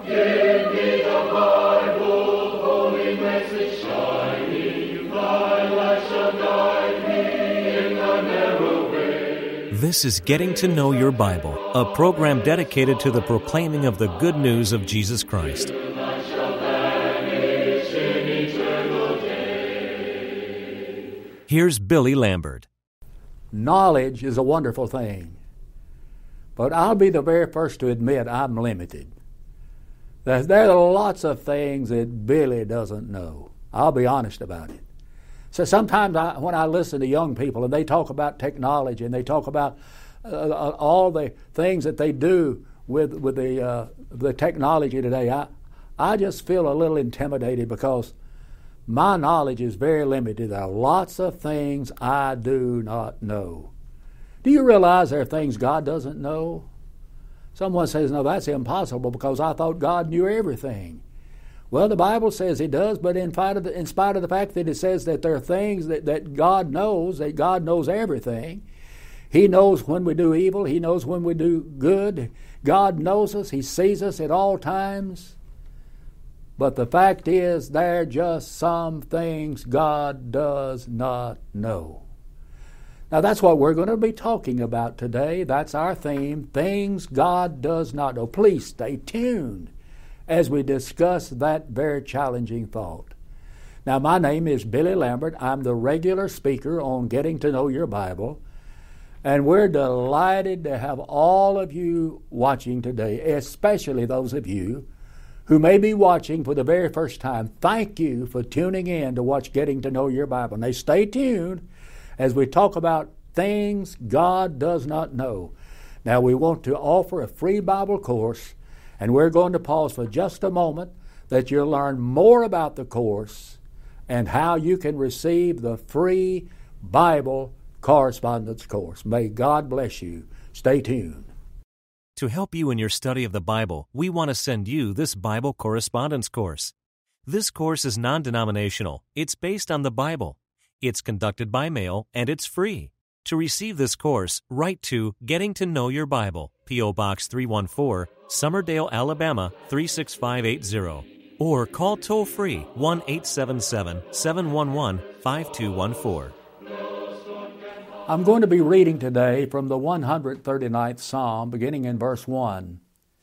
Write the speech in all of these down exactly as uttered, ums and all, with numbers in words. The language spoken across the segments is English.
Give me the Bible, holy message shining, thy light shall guide me in the narrow way. This is Getting to Know Your Bible, a program dedicated to the proclaiming of the good news of Jesus Christ. Here's Billy Lambert. Knowledge is a wonderful thing, but I'll be the very first to admit I'm limited. There are lots of things that Billy doesn't know. I'll be honest about it. So sometimes I, when I listen to young people and they talk about technology and they talk about uh, all the things that they do with with the uh, the technology today, I I just feel a little intimidated because my knowledge is very limited. There are lots of things I do not know. Do you realize there are things God doesn't know? Someone says, no, that's impossible because I thought God knew everything. Well, the Bible says He does, but in spite of the, in spite of the fact that it says that there are things that, that God knows, that God knows everything. He knows when we do evil. He knows when we do good. God knows us. He sees us at all times. But the fact is, there are just some things God does not know. Now, that's what we're going to be talking about today. That's our theme, things God does not know. Please stay tuned as we discuss that very challenging thought. Now, my name is Billy Lambert. I'm the regular speaker on Getting to Know Your Bible. And we're delighted to have all of you watching today, especially those of you who may be watching for the very first time. Thank you for tuning in to watch Getting to Know Your Bible. Now, stay tuned as we talk about things God does not know. Now, we want to offer a free Bible course, and we're going to pause for just a moment that you'll learn more about the course and how you can receive the free Bible correspondence course. May God bless you. Stay tuned. To help you in your study of the Bible, we want to send you this Bible correspondence course. This course is non-denominational. It's based on the Bible. It's conducted by mail, and it's free. To receive this course, write to Getting to Know Your Bible, P O Box three one four, Summerdale, Alabama three six five eight zero, or call toll-free one eight seven seven, seven one one, five two one four. I'm going to be reading today from the one hundred thirty-ninth Psalm, beginning in verse one.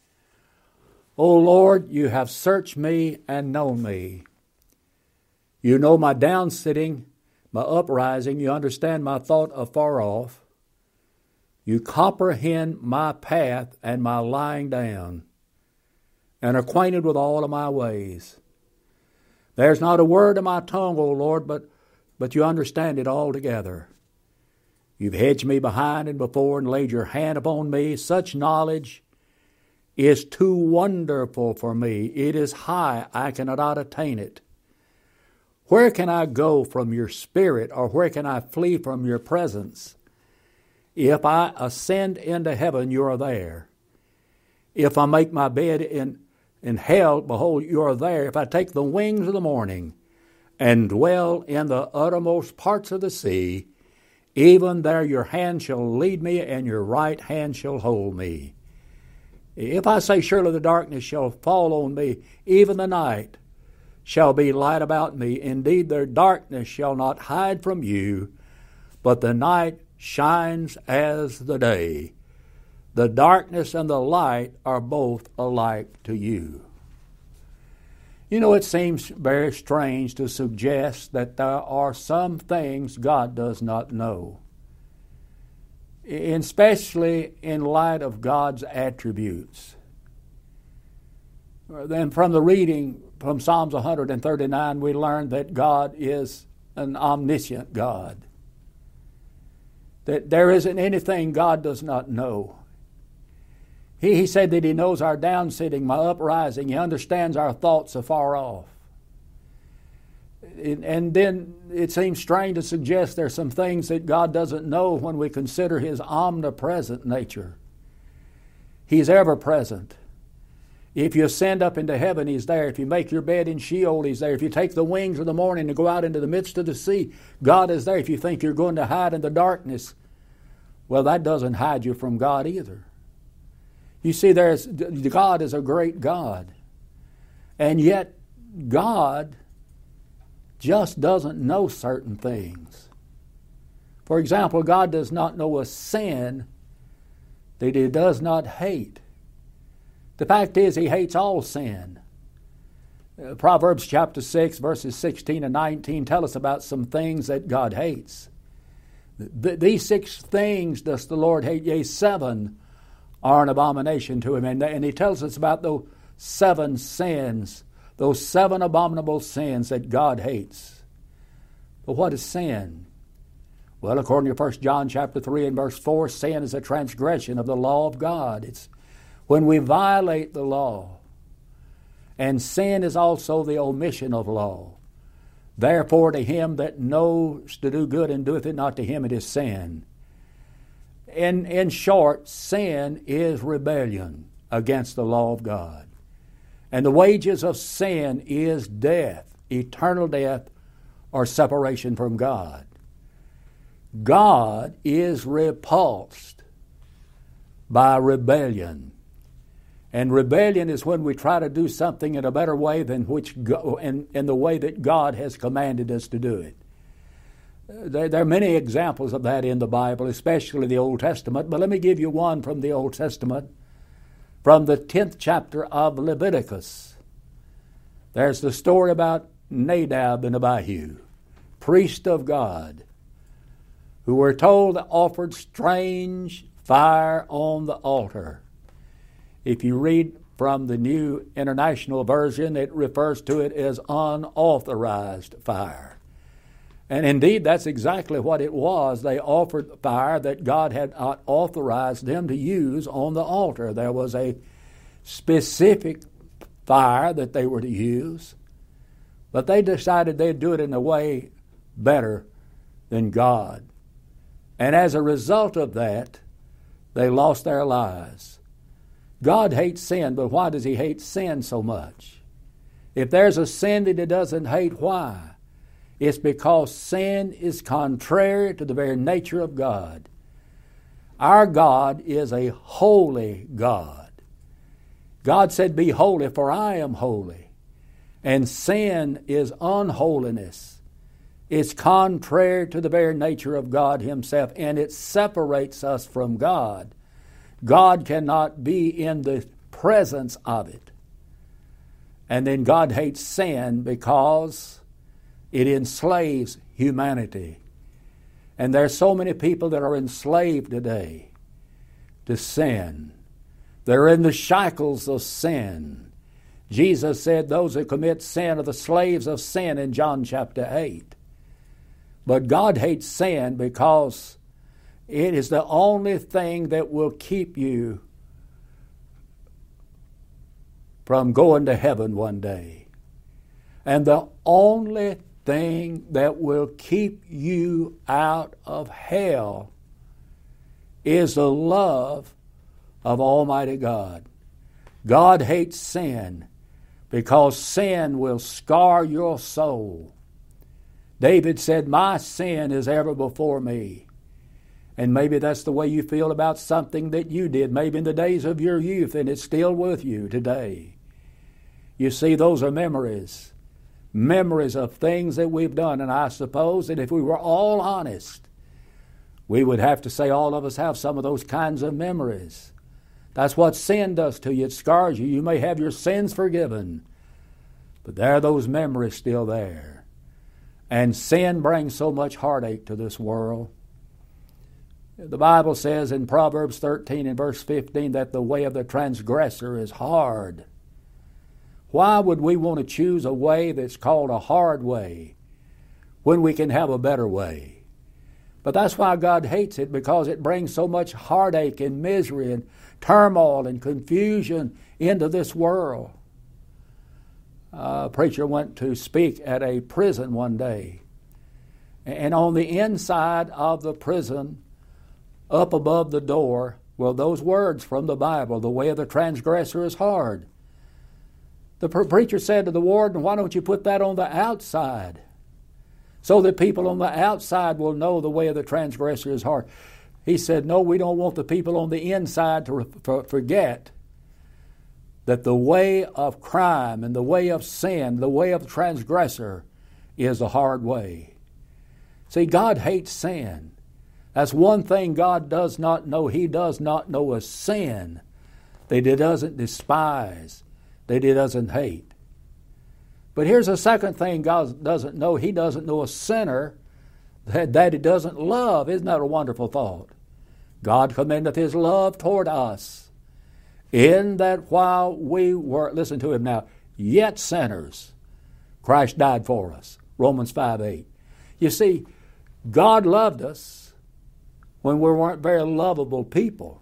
O Lord, you have searched me and known me. You know my downsitting, my uprising. You understand my thought afar off. You comprehend my path and my lying down, and are acquainted with all of my ways. There's not a word of my tongue, O Lord, but, but you understand it altogether. You've hedged me behind and before and laid your hand upon me. Such knowledge is too wonderful for me. It is high, I cannot attain it. Where can I go from your spirit, or where can I flee from your presence? If I ascend into heaven, you are there. If I make my bed in, in hell, behold, you are there. If I take the wings of the morning and dwell in the uttermost parts of the sea, even there your hand shall lead me, and your right hand shall hold me. If I say, surely the darkness shall fall on me, even the night shall be light about me. Indeed, their darkness shall not hide from you, but the night shines as the day. The darkness and the light are both alike to you. You know, it seems very strange to suggest that there are some things God does not know, especially in light of God's attributes. Then from the reading from Psalms one hundred thirty-nine, we learned that God is an omniscient God, that there isn't anything God does not know. He, he said that He knows our downsitting, my uprising. He understands our thoughts afar off. And, and then it seems strange to suggest there's some things that God doesn't know when we consider His omnipresent nature. He's ever present. If you ascend up into heaven, He's there. If you make your bed in Sheol, He's there. If you take the wings of the morning and go out into the midst of the sea, God is there. If you think you're going to hide in the darkness, well, that doesn't hide you from God either. You see, there's God is a great God. And yet God just doesn't know certain things. For example, God does not know a sin that He does not hate. The fact is, He hates all sin. Uh, Proverbs chapter six, verses sixteen and nineteen tell us about some things that God hates. Th- these six things does the Lord hate, yea, seven are an abomination to Him. And, and He tells us about those seven sins, those seven abominable sins that God hates. But what is sin? Well, according to First John chapter three and verse four, sin is a transgression of the law of God. It's when we violate the law. And sin is also the omission of law. Therefore, to him that knows to do good and doeth it not, to him it is sin. In, in short, sin is rebellion against the law of God. And the wages of sin is death, eternal death, or separation from God. God is repulsed by rebellion. And rebellion is when we try to do something in a better way than which go, in, in the way that God has commanded us to do it. There, there are many examples of that in the Bible, especially the Old Testament. But let me give you one from the Old Testament, from the tenth chapter of Leviticus. There's the story about Nadab and Abihu, priest of God, who were told to offer strange fire on the altar. If you read from the New International Version, it refers to it as unauthorized fire. And indeed, that's exactly what it was. They offered fire that God had not authorized them to use on the altar. There was a specific fire that they were to use, but they decided they'd do it in a way better than God. And as a result of that, they lost their lives. God hates sin, but why does He hate sin so much? If there's a sin that He doesn't hate, why? It's because sin is contrary to the very nature of God. Our God is a holy God. God said, "Be holy, for I am holy." And sin is unholiness. It's contrary to the very nature of God Himself, and it separates us from God. God cannot be in the presence of it. And then God hates sin because it enslaves humanity. And there's so many people that are enslaved today to sin. They're in the shackles of sin. Jesus said those who commit sin are the slaves of sin in John chapter eight. But God hates sin because it is the only thing that will keep you from going to heaven one day. And the only thing that will keep you out of hell is the love of Almighty God. God hates sin because sin will scar your soul. David said, "My sin is ever before me." And maybe that's the way you feel about something that you did, maybe in the days of your youth, and it's still with you today. You see, those are memories. Memories of things that we've done. And I suppose that if we were all honest, we would have to say all of us have some of those kinds of memories. That's what sin does to you. It scars you. You may have your sins forgiven, but there are those memories still there. And sin brings so much heartache to this world. The Bible says in Proverbs thirteen and verse fifteen that the way of the transgressor is hard. Why would we want to choose a way that's called a hard way when we can have a better way? But that's why God hates it, because it brings so much heartache and misery and turmoil and confusion into this world. A preacher went to speak at a prison one day, and on the inside of the prison, up above the door, were those words from the Bible, "The way of the transgressor is hard." The preacher said to the warden, "Why don't you put that on the outside so that people on the outside will know the way of the transgressor is hard?" He said, "No, we don't want the people on the inside to forget that the way of crime and the way of sin, the way of the transgressor, is a hard way. See, God hates sin. That's one thing God does not know. He does not know a sin that He doesn't despise, that He doesn't hate. But here's a second thing God doesn't know. He doesn't know a sinner that, that He doesn't love. Isn't that a wonderful thought? God commendeth His love toward us, in that while we were, listen to Him now, yet sinners, Christ died for us. Romans five eight. You see, God loved us when we weren't very lovable people.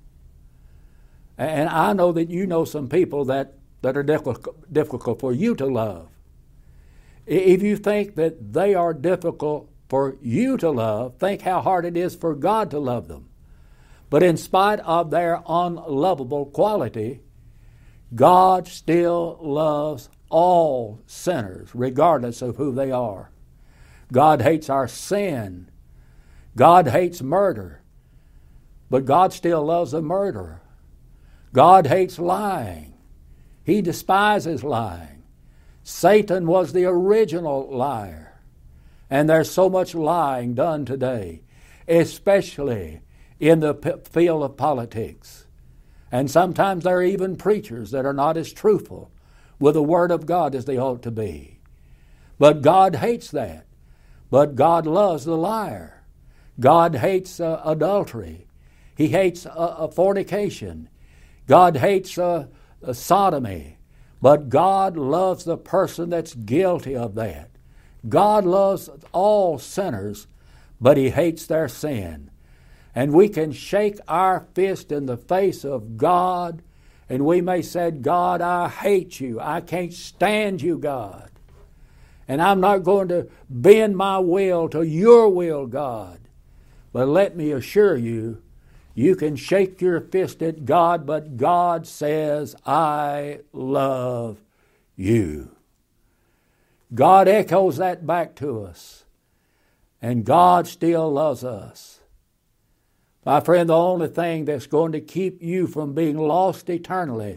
And I know that you know some people that, that are difficult, difficult for you to love. If you think that they are difficult for you to love, think how hard it is for God to love them. But in spite of their unlovable quality, God still loves all sinners, regardless of who they are. God hates our sin. God hates murder. But God still loves the murderer. God hates lying. He despises lying. Satan was the original liar. And there's so much lying done today, especially in the p- field of politics. And sometimes there are even preachers that are not as truthful with the Word of God as they ought to be. But God hates that. But God loves the liar. God hates uh, adultery. He hates uh, uh, fornication. God hates uh, uh, sodomy. But God loves the person that's guilty of that. God loves all sinners, but He hates their sin. And we can shake our fist in the face of God, and we may say, God, I hate you. I can't stand you, God. And I'm not going to bend my will to your will, God. But let me assure you, you can shake your fist at God, but God says, I love you. God echoes that back to us. And God still loves us. My friend, the only thing that's going to keep you from being lost eternally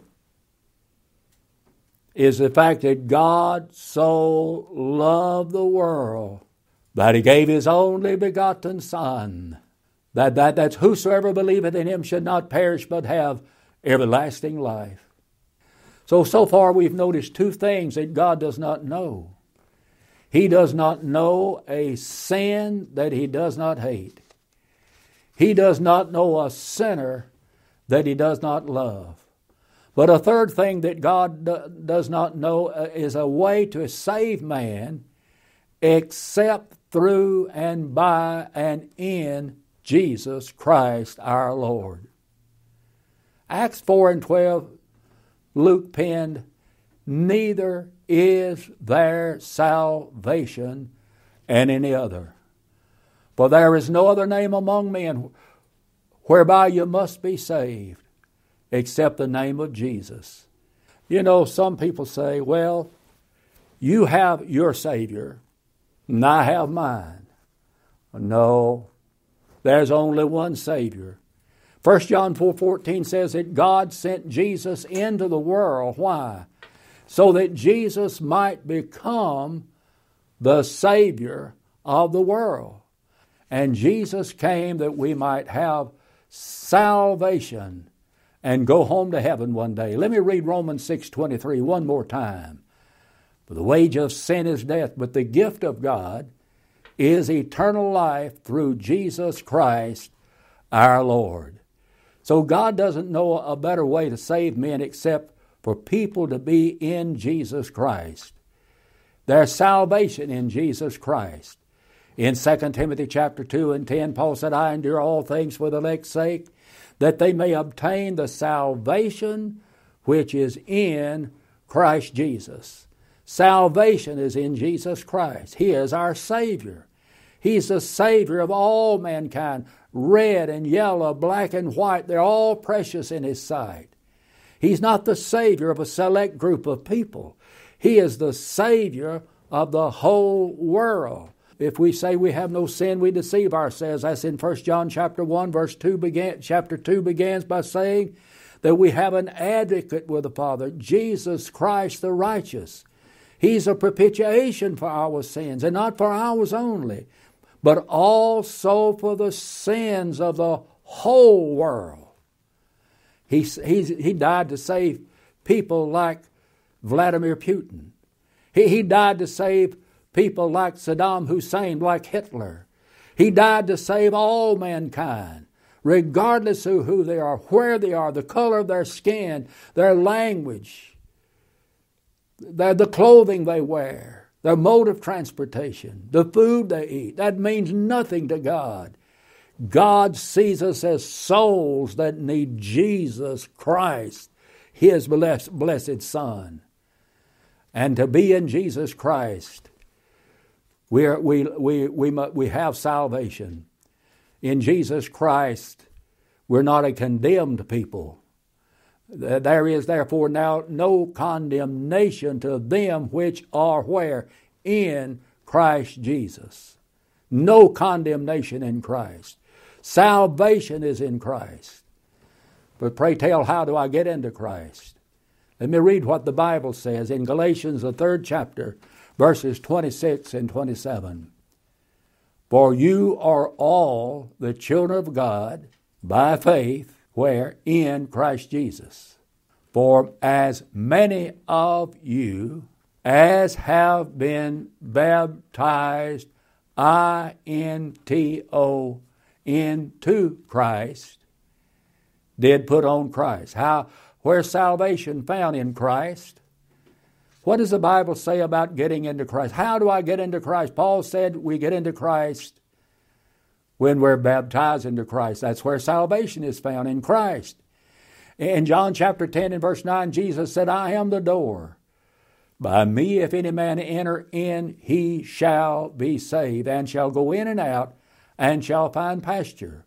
is the fact that God so loved the world that He gave His only begotten Son, that, that that's whosoever believeth in Him should not perish but have everlasting life. So, so far we've noticed two things that God does not know. He does not know a sin that He does not hate. He does not know a sinner that He does not love. But a third thing that God d- does not know uh, is a way to save man except through and by and in Jesus Christ our Lord. Acts four and twelve, Luke penned, neither is there salvation in any other. For there is no other name among men whereby you must be saved except the name of Jesus. You know, some people say, well, you have your Savior and I have mine. No, there's only one Savior. First John four fourteen says that God sent Jesus into the world. Why? So that Jesus might become the Savior of the world. And Jesus came that we might have salvation and go home to heaven one day. Let me read Romans six twenty-three one more time. For the wage of sin is death, but the gift of God is eternal life through Jesus Christ our Lord. So God doesn't know a better way to save men except for people to be in Jesus Christ. There's salvation in Jesus Christ. In Second Timothy chapter two and ten, Paul said, I endure all things for the elect's sake, that they may obtain the salvation which is in Christ Jesus. Salvation is in Jesus Christ. He is our Savior. He's the Savior of all mankind. Red and yellow, black and white, they're all precious in His sight. He's not the Savior of a select group of people. He is the Savior of the whole world. If we say we have no sin, we deceive ourselves. That's in First John chapter one, verse two began, chapter two begins by saying that we have an advocate with the Father, Jesus Christ the righteous. He's a propitiation for our sins, and not for ours only, but also for the sins of the whole world. He, he's, he died to save people like Vladimir Putin. He, he died to save people like Saddam Hussein, like Hitler. He died to save all mankind, regardless of who they are, where they are, the color of their skin, their language, their, the clothing they wear, their mode of transportation, the food they eat. That means nothing to God. God sees us as souls that need Jesus Christ, His blessed, blessed Son. And to be in Jesus Christ, we, are, we, we, we, we have salvation. In Jesus Christ, we're not a condemned people. There is therefore now no condemnation to them which are where? In Christ Jesus. No condemnation in Christ. Salvation is in Christ. But pray tell, how do I get into Christ? Let me read what the Bible says in Galatians, the third chapter, verses twenty-six and twenty-seven. For you are all the children of God by faith, where? In Christ Jesus. For as many of you as have been baptized, I N T O, into Christ, did put on Christ. How? Where's salvation found? In Christ. What does the Bible say about getting into Christ? How do I get into Christ? Paul said we get into Christ when we're baptized into Christ. That's where salvation is found, in Christ. In John chapter ten and verse nine, Jesus said, I am the door. By me, if any man enter in, he shall be saved, and shall go in and out, and shall find pasture.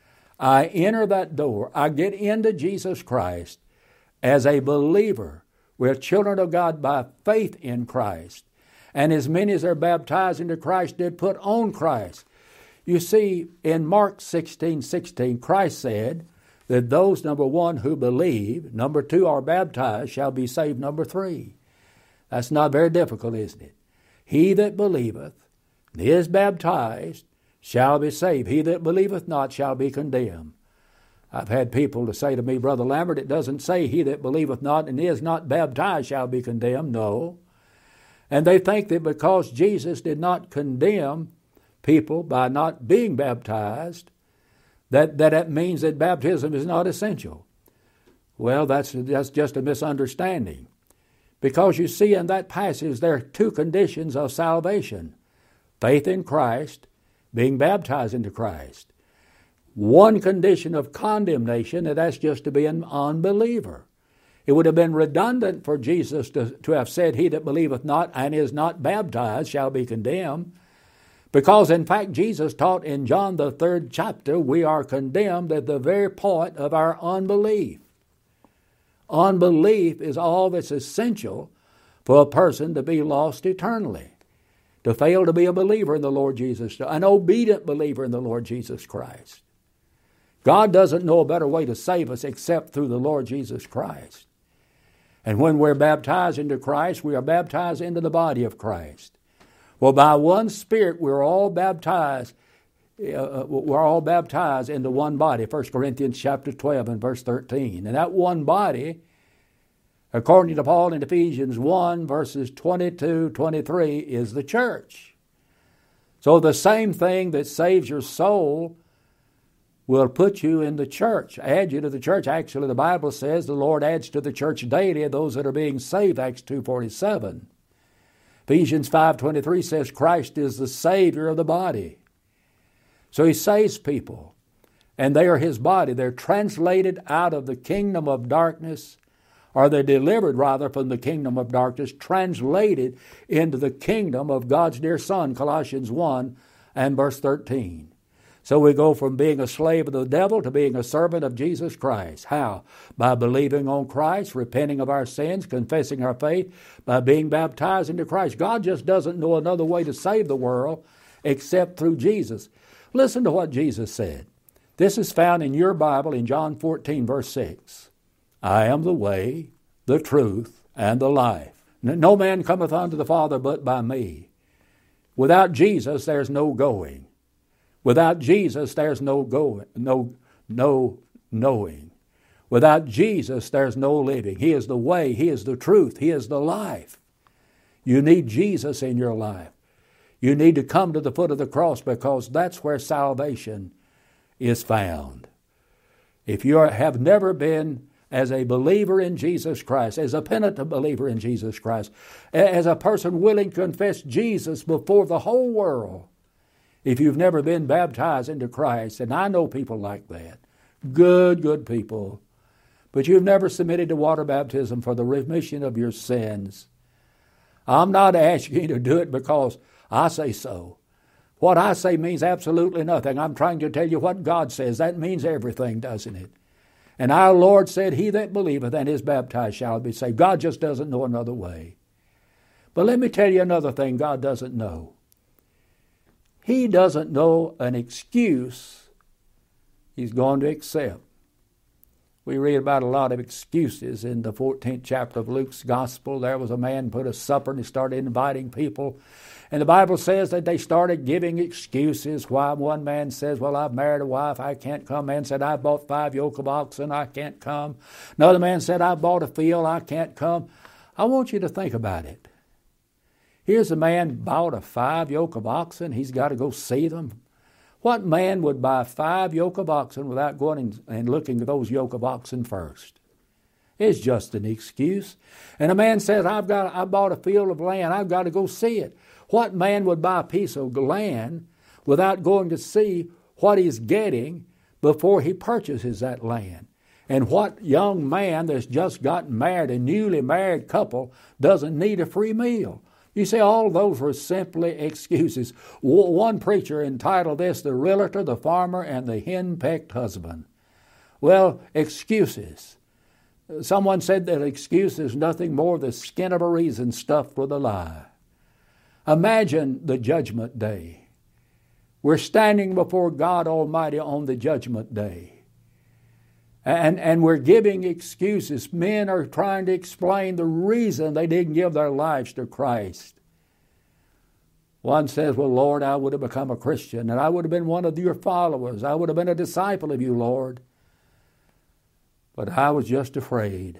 I enter that door. I get into Jesus Christ as a believer. We're children of God by faith in Christ. And as many as are baptized into Christ did put on Christ. You see, in Mark sixteen sixteen, Christ said that those, number one, who believe, number two, are baptized, shall be saved, number three. That's not very difficult, isn't it? He that believeth and is baptized shall be saved. He that believeth not shall be condemned. I've had people to say to me, Brother Lambert, it doesn't say he that believeth not and is not baptized shall be condemned. No. And they think that because Jesus did not condemn people by not being baptized, that that, that means that baptism is not essential. Well, that's, that's just a misunderstanding. Because you see in that passage there are two conditions of salvation. Faith in Christ, being baptized into Christ. One condition of condemnation, and that's just to be an unbeliever. It would have been redundant for Jesus to, to have said, he that believeth not and is not baptized shall be condemned. Because in fact Jesus taught in John the third chapter, we are condemned at the very point of our unbelief. Unbelief is all that's essential for a person to be lost eternally, to fail to be a believer in the Lord Jesus, an obedient believer in the Lord Jesus Christ. God doesn't know a better way to save us except through the Lord Jesus Christ. And when we're baptized into Christ, we are baptized into the body of Christ. Well, by one Spirit, we're all baptized. Uh, we're all baptized into one body. First Corinthians chapter twelve and verse thirteen. And that one body, according to Paul in Ephesians one, verses twenty-two, twenty-three, is the church. So the same thing that saves your soul will put you in the church, add you to the church. Actually, the Bible says the Lord adds to the church daily those that are being saved, Acts two forty-seven. Ephesians five twenty-three says Christ is the Savior of the body. So He saves people, and they are His body. They're translated out of the kingdom of darkness, or they're delivered rather from the kingdom of darkness, translated into the kingdom of God's dear Son, Colossians one and verse thirteen. So we go from being a slave of the devil to being a servant of Jesus Christ. How? By believing on Christ, repenting of our sins, confessing our faith, by being baptized into Christ. God just doesn't know another way to save the world except through Jesus. Listen to what Jesus said. This is found in your Bible in John fourteen, verse six. I am the way, the truth, and the life. No man cometh unto the Father but by me. Without Jesus, there's no going. Without Jesus, there's no going, no, no knowing. Without Jesus, there's no living. He is the way, He is the truth, He is the life. You need Jesus in your life. You need to come to the foot of the cross because that's where salvation is found. If you are, have never been as a believer in Jesus Christ, as a penitent believer in Jesus Christ, as a person willing to confess Jesus before the whole world, if you've never been baptized into Christ, and I know people like that, good, good people, but you've never submitted to water baptism for the remission of your sins, I'm not asking you to do it because I say so. What I say means absolutely nothing. I'm trying to tell you what God says. That means everything, doesn't it? And our Lord said, he that believeth and is baptized shall be saved. God just doesn't know another way. But let me tell you another thing God doesn't know. He doesn't know an excuse He's going to accept. We read about a lot of excuses in the fourteenth chapter of Luke's Gospel. There was a man put a supper and he started inviting people. And the Bible says that they started giving excuses. Why one man says, well, I've married a wife, I can't come. Man said, I bought five yoke of oxen, I can't come. Another man said, I bought a field, I can't come. I want you to think about it. Here's a man bought a five yoke of oxen. He's got to go see them. What man would buy five yoke of oxen without going and looking at those yoke of oxen first? It's just an excuse. And a man says, I've got, I bought a field of land, I've got to go see it. What man would buy a piece of land without going to see what he's getting before he purchases that land? And what young man that's just gotten married, a newly married couple, doesn't need a free meal? You see, all those were simply excuses. One preacher entitled this, The Realtor, the Farmer, and the Hen-Pecked Husband. Well, excuses. Someone said that excuse is nothing more than the skin of a reason stuffed with a lie. Imagine the judgment day. We're standing before God Almighty on the judgment day. And, and we're giving excuses. Men are trying to explain the reason they didn't give their lives to Christ. One says, well, Lord, I would have become a Christian, and I would have been one of your followers. I would have been a disciple of you, Lord. But I was just afraid.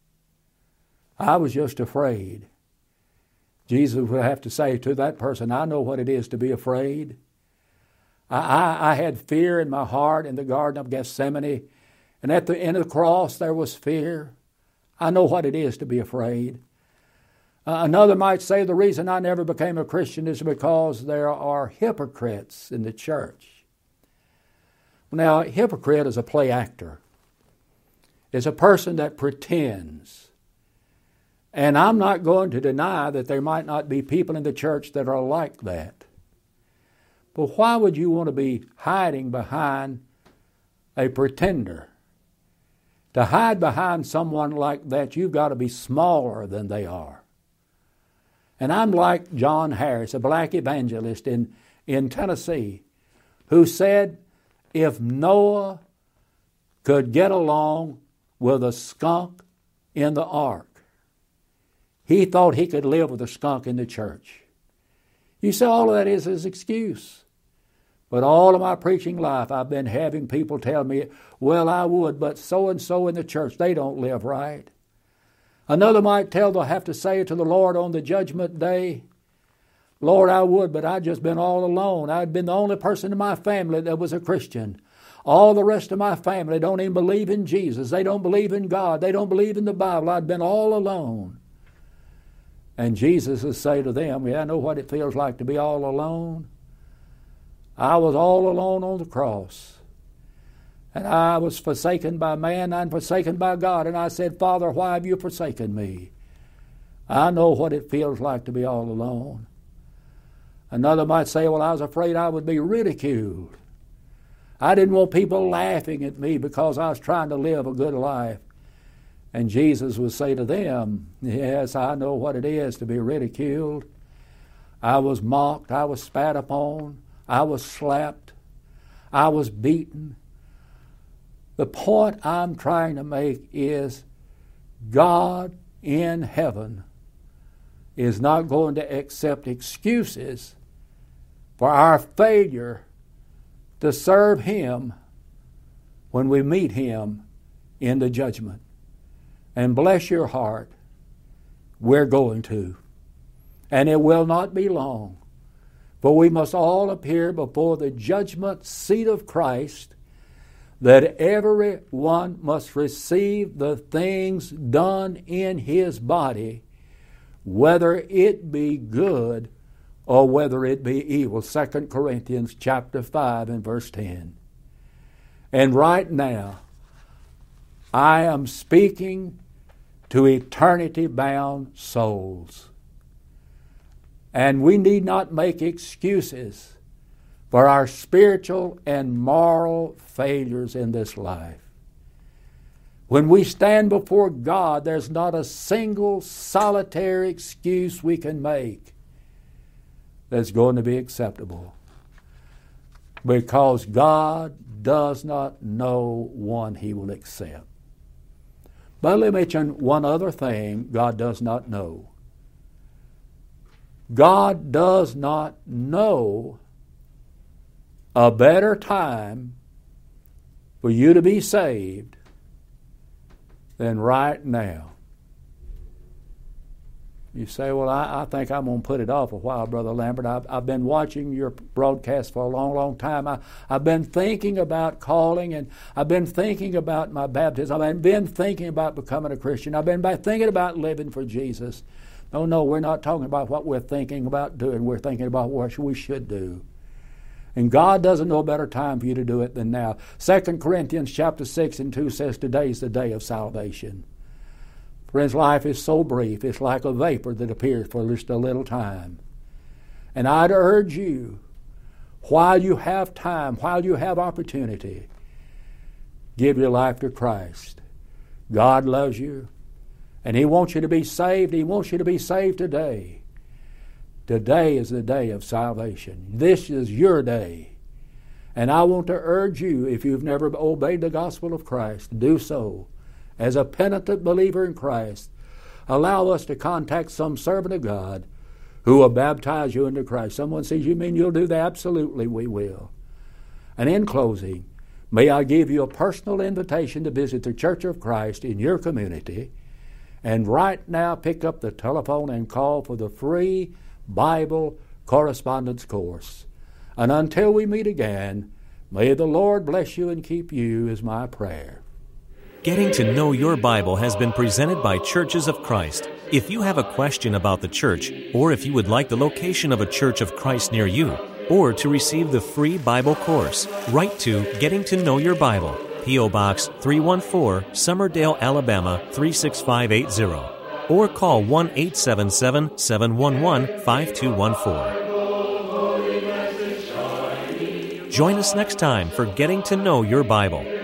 I was just afraid. Jesus would have to say to that person, I know what it is to be afraid. I, I, I had fear in my heart in the Garden of Gethsemane. And at the end of the cross, there was fear. I know what it is to be afraid. Uh, another might say the reason I never became a Christian is because there are hypocrites in the church. Now, a hypocrite is a play actor. It's a person that pretends. And I'm not going to deny that there might not be people in the church that are like that. But why would you want to be hiding behind a pretender? To hide behind someone like that, you've got to be smaller than they are. And I'm like John Harris, a black evangelist in, in Tennessee, who said if Noah could get along with a skunk in the ark, he thought he could live with a skunk in the church. You see, all of that is his excuse. But all of my preaching life, I've been having people tell me, well, I would, but so-and-so in the church, they don't live right. Another might tell, they'll have to say to the Lord on the judgment day, Lord, I would, but I've just been all alone. I'd been the only person in my family that was a Christian. All the rest of my family don't even believe in Jesus. They don't believe in God. They don't believe in the Bible. I'd been all alone. And Jesus will say to them, yeah, I know what it feels like to be all alone. I was all alone on the cross. And I was forsaken by man and forsaken by God. And I said, Father, why have you forsaken me? I know what it feels like to be all alone. Another might say, well, I was afraid I would be ridiculed. I didn't want people laughing at me because I was trying to live a good life. And Jesus would say to them, yes, I know what it is to be ridiculed. I was mocked. I was spat upon. I was slapped. I was beaten. The point I'm trying to make is God in heaven is not going to accept excuses for our failure to serve Him when we meet Him in the judgment. And bless your heart, we're going to. And it will not be long. For we must all appear before the judgment seat of Christ, that every one must receive the things done in his body, whether it be good or whether it be evil. Second Corinthians chapter five and verse ten. And right now, I am speaking to eternity-bound souls. And we need not make excuses for our spiritual and moral failures in this life. When we stand before God, there's not a single solitary excuse we can make that's going to be acceptable, because God does not know one He will accept. But let me mention one other thing God does not know. God does not know a better time for you to be saved than right now. You say, well, I, I think I'm going to put it off a while, Brother Lambert. I've, I've been watching your broadcast for a long, long time. I, I've been thinking about calling, and I've been thinking about my baptism. I've been thinking about becoming a Christian. I've been thinking about living for Jesus. No, no, we're not talking about what we're thinking about doing. We're thinking about what we should do. And God doesn't know a better time for you to do it than now. Second Corinthians chapter six and two says today is the day of salvation. Friends, life is so brief. It's like a vapor that appears for just a little time. And I'd urge you, while you have time, while you have opportunity, give your life to Christ. God loves you, and He wants you to be saved. He wants you to be saved today. Today is the day of salvation. This is your day. And I want to urge you, if you've never obeyed the gospel of Christ, do so. As a penitent believer in Christ, allow us to contact some servant of God who will baptize you into Christ. Someone says, you mean you'll do that? Absolutely, we will. And in closing, may I give you a personal invitation to visit the Church of Christ in your community, and right now pick up the telephone and call for the free Bible correspondence course. And until we meet again, may the Lord bless you and keep you is my prayer. Getting to Know Your Bible has been presented by Churches of Christ. If you have a question about the church, or if you would like the location of a Church of Christ near you, or to receive the free Bible course, write to Getting to Know Your Bible, P O Box three one four, Summerdale, Alabama three six five eight zero, or call one eight seven seven, seven one one, five two one four. Join us next time for Getting to Know Your Bible.